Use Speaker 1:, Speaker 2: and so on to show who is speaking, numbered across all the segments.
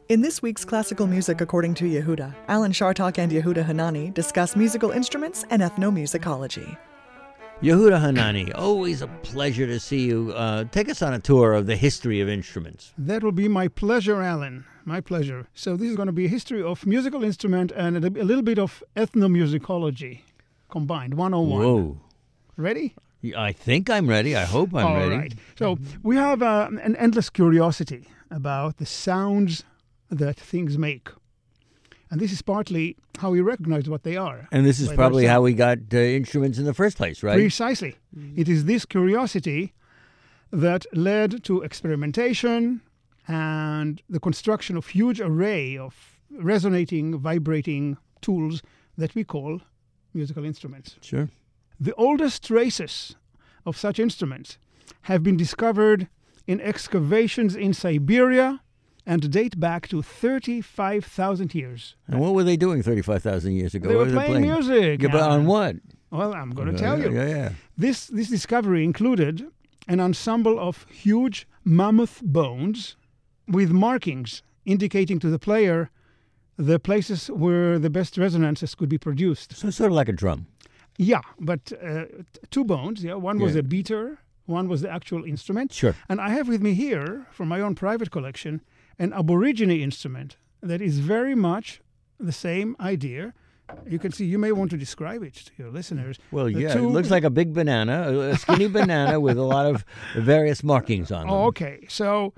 Speaker 1: In this week's Classical Music According to Yehuda, Alan Shartok and Yehuda Hanani discuss musical instruments and ethnomusicology.
Speaker 2: Yehuda Hanani, always a pleasure to see you. Take us on a tour of the history of instruments.
Speaker 3: That will be my pleasure, Alan. My pleasure. So this is going to be a history of musical instrument and a little bit of ethnomusicology combined, 101.
Speaker 2: Whoa.
Speaker 3: Ready?
Speaker 2: I think I'm ready. I hope I'm ready.
Speaker 3: All right. So we have an endless curiosity about the sounds that things make. And this is partly how we recognize what they are.
Speaker 2: And this is probably how we got instruments in the first place, right?
Speaker 3: Precisely. It is this curiosity that led to experimentation and the construction of huge array of resonating, vibrating tools that we call musical instruments.
Speaker 2: Sure.
Speaker 3: The oldest traces of such instruments have been discovered in excavations in Siberia and date back to 35,000 years.
Speaker 2: And what were they doing 35,000 years ago?
Speaker 3: They were
Speaker 2: What
Speaker 3: playing music.
Speaker 2: Yeah, but on what?
Speaker 3: Well, I'm going to tell you.
Speaker 2: Yeah.
Speaker 3: This discovery included an ensemble of huge mammoth bones with markings indicating to the player the places where the best resonances could be produced.
Speaker 2: So sort of like a drum.
Speaker 3: Yeah, but two bones. Yeah, one was a beater, one was the actual instrument.
Speaker 2: Sure.
Speaker 3: And I have with me here, from my own private collection, an Aborigine instrument that is very much the same idea. You can see, you may want to describe it to your listeners.
Speaker 2: Well, it looks like a big banana, a skinny banana with a lot of various markings on them.
Speaker 3: Oh, okay. So,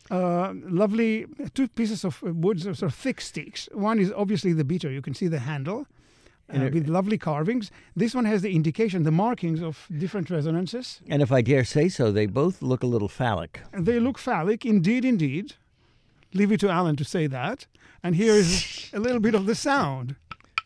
Speaker 3: lovely two pieces of wood, sort of thick sticks. One is obviously the beater. You can see the handle with lovely carvings. This one has the indication, the markings of different resonances.
Speaker 2: And if I dare say so, they both look a little phallic.
Speaker 3: They look phallic, indeed. Leave it to Alan to say that. And here is a little bit of the sound.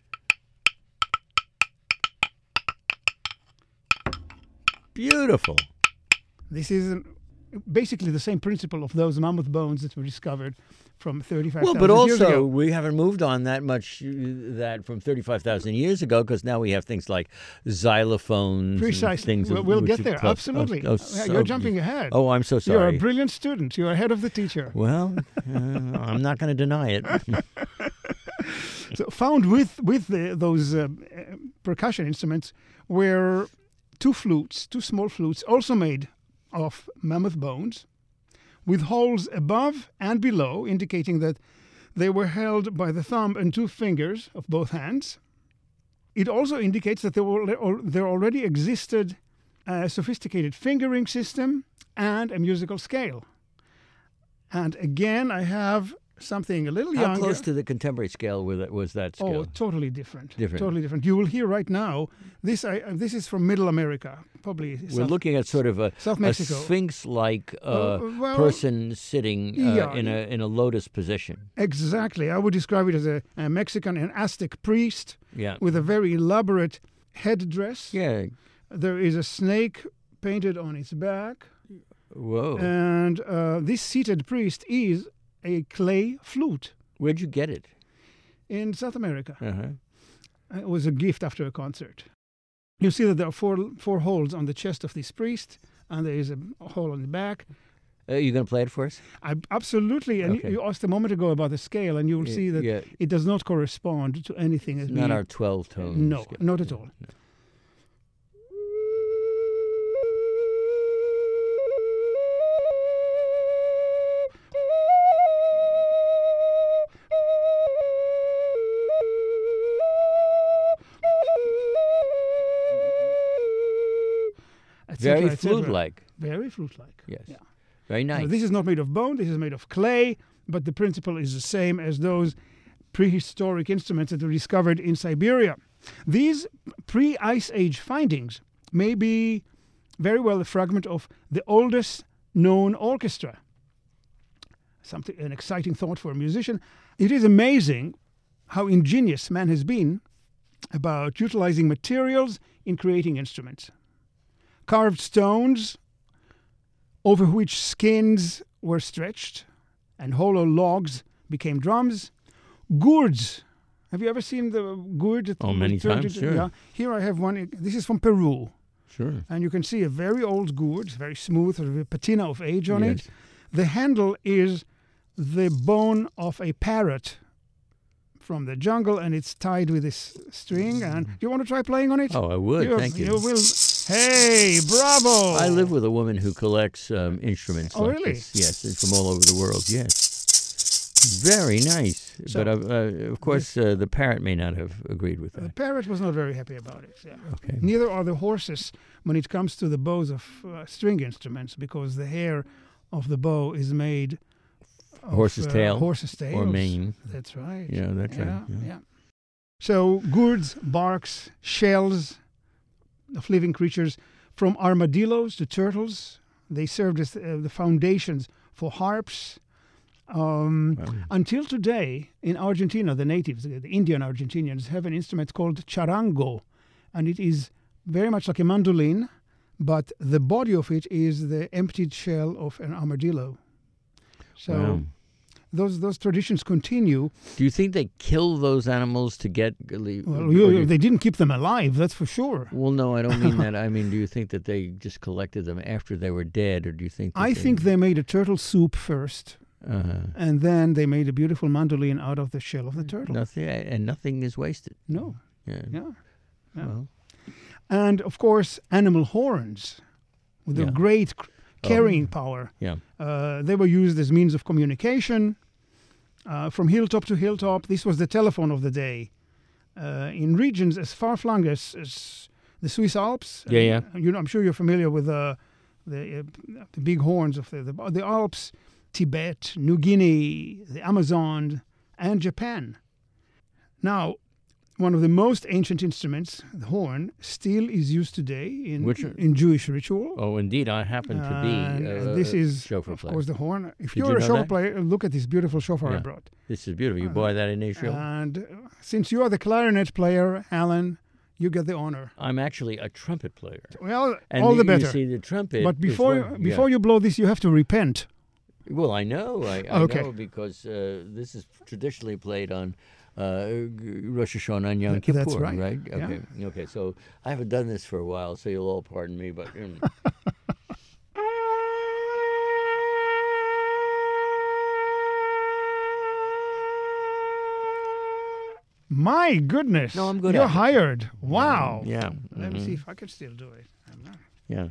Speaker 2: Beautiful.
Speaker 3: This is basically the same principle of those mammoth bones that were discovered from 35,000 years ago.
Speaker 2: Well, but also we haven't moved on that much that from 35,000 years ago, because now we have things like xylophones.
Speaker 3: Precisely.
Speaker 2: And things
Speaker 3: we'll get there. Absolutely. You're jumping ahead.
Speaker 2: Oh, I'm so sorry.
Speaker 3: You're a brilliant student. You're ahead of the teacher.
Speaker 2: Well, I'm not going to deny it.
Speaker 3: So found with those percussion instruments were two small flutes, also made of mammoth bones, with holes above and below, indicating that they were held by the thumb and two fingers of both hands. It also indicates that there already existed a sophisticated fingering system and a musical scale. And again, I have something a little younger.
Speaker 2: How close to the contemporary scale was that scale?
Speaker 3: Oh, totally different. Totally different. You will hear right now, this is from Middle America, probably.
Speaker 2: We're looking at sort of a sphinx-like person sitting in a lotus position.
Speaker 3: Exactly. I would describe it as a Mexican, an Aztec priest with a very elaborate headdress.
Speaker 2: Yeah.
Speaker 3: There is a snake painted on its back.
Speaker 2: Whoa.
Speaker 3: And this seated priest is a clay flute.
Speaker 2: Where'd you get it?
Speaker 3: In South America.
Speaker 2: Uh-huh.
Speaker 3: It was a gift after a concert. You see that there are four holes on the chest of this priest, and there is a hole on the back.
Speaker 2: Are you going to play it for us?
Speaker 3: Absolutely. And you asked a moment ago about the scale, and you will see that it does not correspond to anything.
Speaker 2: It's not our 12-tone
Speaker 3: No,
Speaker 2: scale.
Speaker 3: not at all.
Speaker 2: No. Very flute-like.
Speaker 3: Very flute-like.
Speaker 2: Yes.
Speaker 3: Yeah.
Speaker 2: Very nice.
Speaker 3: Now, this is not made of bone. This is made of clay, but the principle is the same as those prehistoric instruments that were discovered in Siberia. These pre-Ice Age findings may be very well a fragment of the oldest known orchestra. An exciting thought for a musician. It is amazing how ingenious man has been about utilizing materials in creating instruments. Carved stones over which skins were stretched and hollow logs became drums. Gourds. Have you ever seen the gourd?
Speaker 2: Many times, sure.
Speaker 3: Yeah. Here I have one. This is from Peru.
Speaker 2: Sure.
Speaker 3: And you can see a very old gourd, very smooth, sort of a patina of age on it. The handle is the bone of a parrot from the jungle, and it's tied with this string. And do you want to try playing on it?
Speaker 2: Oh, I would. Thank you.
Speaker 3: You will. Hey, bravo!
Speaker 2: I live with a woman who collects instruments like
Speaker 3: really?
Speaker 2: this. Yes, and from all over the world. Yes. Very nice.
Speaker 3: So,
Speaker 2: but of course, the parrot may not have agreed with
Speaker 3: The
Speaker 2: that.
Speaker 3: parrot was not very happy about it. Yeah.
Speaker 2: Okay.
Speaker 3: Neither are the horses when it comes to the bows of string instruments, because the hair of the bow is made of
Speaker 2: Horse's tail.
Speaker 3: Horse's tails.
Speaker 2: Or mane.
Speaker 3: That's right.
Speaker 2: Yeah, that's right.
Speaker 3: Yeah. So gourds, barks, shells of living creatures, from armadillos to turtles, they served as the foundations for harps. Until today, in Argentina, the natives, the Indian Argentinians, have an instrument called charango, and it is very much like a mandolin, but the body of it is the emptied shell of an armadillo. So those traditions continue.
Speaker 2: Do you think they kill those animals to get?
Speaker 3: Well, they didn't keep them alive, that's for sure.
Speaker 2: Well, no, I don't mean that. I mean, do you think that they just collected them after they were dead, or do you think?
Speaker 3: I think they made a turtle soup first. And then they made a beautiful mandolin out of the shell of the turtle.
Speaker 2: Nothing is wasted.
Speaker 3: No.
Speaker 2: Yeah.
Speaker 3: Well. And of course, animal horns with their great carrying power.
Speaker 2: Yeah.
Speaker 3: They were used as means of communication from hilltop to hilltop. This was the telephone of the day. In regions as far-flung as the Swiss Alps. I'm sure you're familiar with the big horns of the Alps. Tibet, New Guinea, the Amazon, and Japan. Now, one of the most ancient instruments, the horn, still is used today in Jewish ritual.
Speaker 2: Oh, indeed, I happen to be
Speaker 3: this is,
Speaker 2: shofar
Speaker 3: of
Speaker 2: player.
Speaker 3: course, the horn. If
Speaker 2: Did
Speaker 3: you're a
Speaker 2: you know
Speaker 3: shofar
Speaker 2: that?
Speaker 3: player, look at this beautiful shofar I brought.
Speaker 2: This is beautiful. You buy that in Israel?
Speaker 3: And since you are the clarinet player, Alan, you get the honor.
Speaker 2: I'm actually a trumpet player.
Speaker 3: Well,
Speaker 2: and
Speaker 3: all the better.
Speaker 2: You see, the trumpet.
Speaker 3: But before you blow this, you have to repent.
Speaker 2: Well, I know. I know because this is traditionally played on Rosh Hashanah and Yom Kippur,
Speaker 3: That's right.
Speaker 2: Okay.
Speaker 3: Yeah.
Speaker 2: Okay. So I haven't done this for a while, so you'll all pardon me, but.
Speaker 3: My goodness.
Speaker 2: No, I'm good
Speaker 3: You're
Speaker 2: at it.
Speaker 3: hired. Wow.
Speaker 2: Yeah.
Speaker 3: Let me see if I can still do it. I'm not.
Speaker 2: Yeah.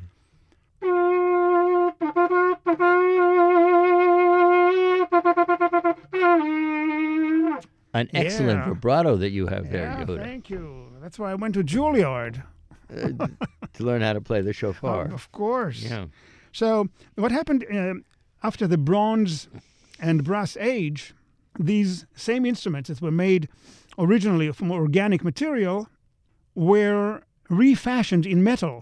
Speaker 2: An excellent vibrato that you have there, Yehuda.
Speaker 3: Thank you. That's why I went to Juilliard.
Speaker 2: To learn how to play the shofar.
Speaker 3: Of course.
Speaker 2: Yeah.
Speaker 3: So what happened after the Bronze and Brass Age, these same instruments that were made originally from organic material were refashioned in metal.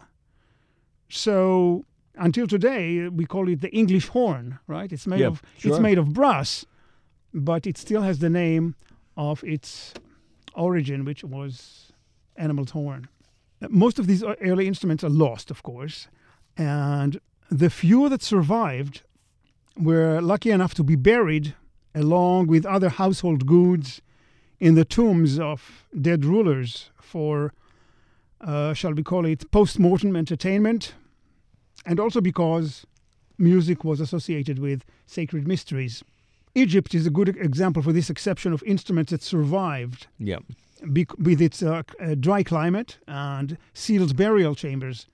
Speaker 3: So until today, we call it the English horn, right? It's made it's made of brass, but it still has the name of its origin, which was animal's horn. Most of these early instruments are lost, of course, and the few that survived were lucky enough to be buried along with other household goods in the tombs of dead rulers for, shall we call it, post-mortem entertainment, and also because music was associated with sacred mysteries. Egypt is a good example for this exception of instruments that survived.
Speaker 2: Yeah.
Speaker 3: With its dry climate and sealed burial chambers.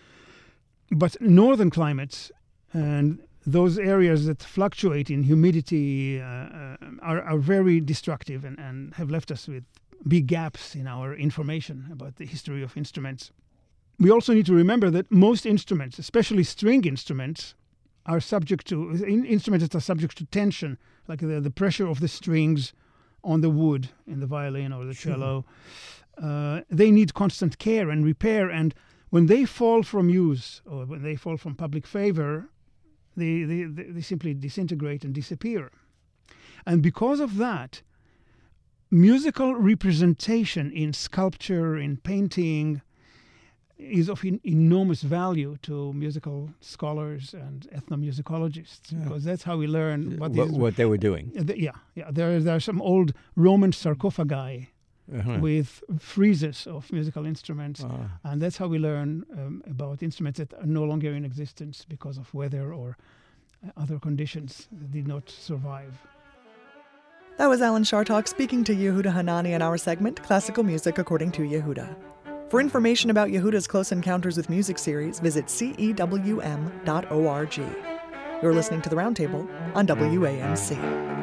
Speaker 3: But northern climates and those areas that fluctuate in humidity are very destructive and have left us with big gaps in our information about the history of instruments. We also need to remember that most instruments, especially string instruments, are subject to instruments that are subject to tension, like the pressure of the strings on the wood in the violin or the cello. They need constant care and repair, and when they fall from use or when they fall from public favor, they simply disintegrate and disappear. And because of that, musical representation in sculpture, in painting, is of enormous value to musical scholars and ethnomusicologists, because that's how we learn
Speaker 2: what they were doing.
Speaker 3: There are some old Roman sarcophagi with friezes of musical instruments, and that's how we learn about instruments that are no longer in existence because of weather or other conditions that did not survive.
Speaker 1: That was Alan Chartock speaking to Yehuda Hanani in our segment, Classical Music According to Yehuda. For information about Yehuda's Close Encounters with Music series, visit cewm.org. You're listening to The Roundtable on WAMC.